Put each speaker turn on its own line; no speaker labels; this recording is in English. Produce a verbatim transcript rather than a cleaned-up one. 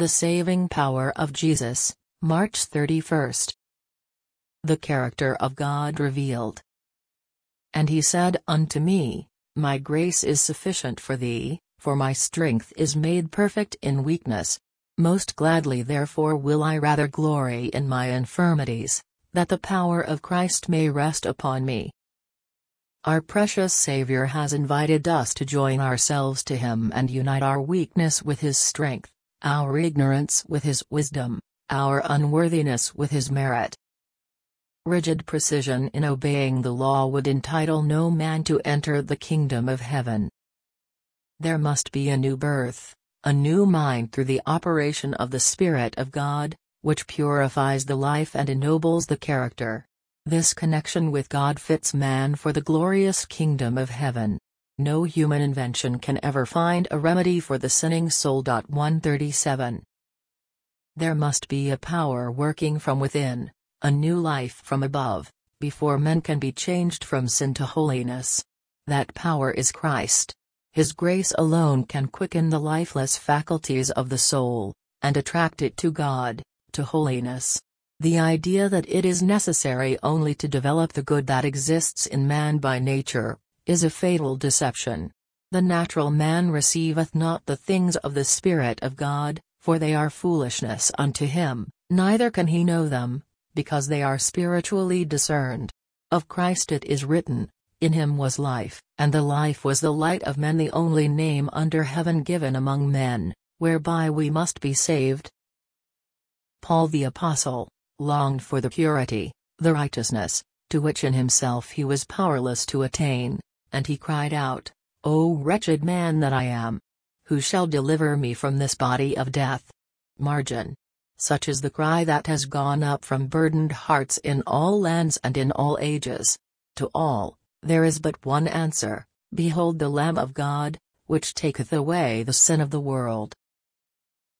The saving power of Jesus, March thirty-first. The character of God revealed. And he said unto me, My grace is sufficient for thee, for my strength is made perfect in weakness. Most gladly therefore will I rather glory in my infirmities, that the power of Christ may rest upon me. Our precious Savior has invited us to join ourselves to Him and unite our weakness with His strength, our ignorance with His wisdom, our unworthiness with His merit. Rigid precision in obeying the law would entitle no man to enter the kingdom of heaven. There must be a new birth, a new mind through the operation of the Spirit of God, which purifies the life and ennobles the character. This connection with God fits man for the glorious kingdom of heaven. No human invention can ever find a remedy for the sinning soul. one thirty-seven. There must be a power working from within, a new life from above, before men can be changed from sin to holiness. That power is Christ. His grace alone can quicken the lifeless faculties of the soul, and attract it to God, to holiness. The idea that it is necessary only to develop the good that exists in man by nature, is a fatal deception. The natural man receiveth not the things of the Spirit of God, for they are foolishness unto him, neither can he know them, because they are spiritually discerned. Of Christ it is written, In him was life, and the life was the light of men, the only name under heaven given among men, whereby we must be saved. Paul the Apostle longed for the purity, the righteousness, to which in himself he was powerless to attain, and he cried out, O wretched man that I am! Who shall deliver me from this body of death? Margin. Such is the cry that has gone up from burdened hearts in all lands and in all ages. To all, there is but one answer, Behold the Lamb of God, which taketh away the sin of the world.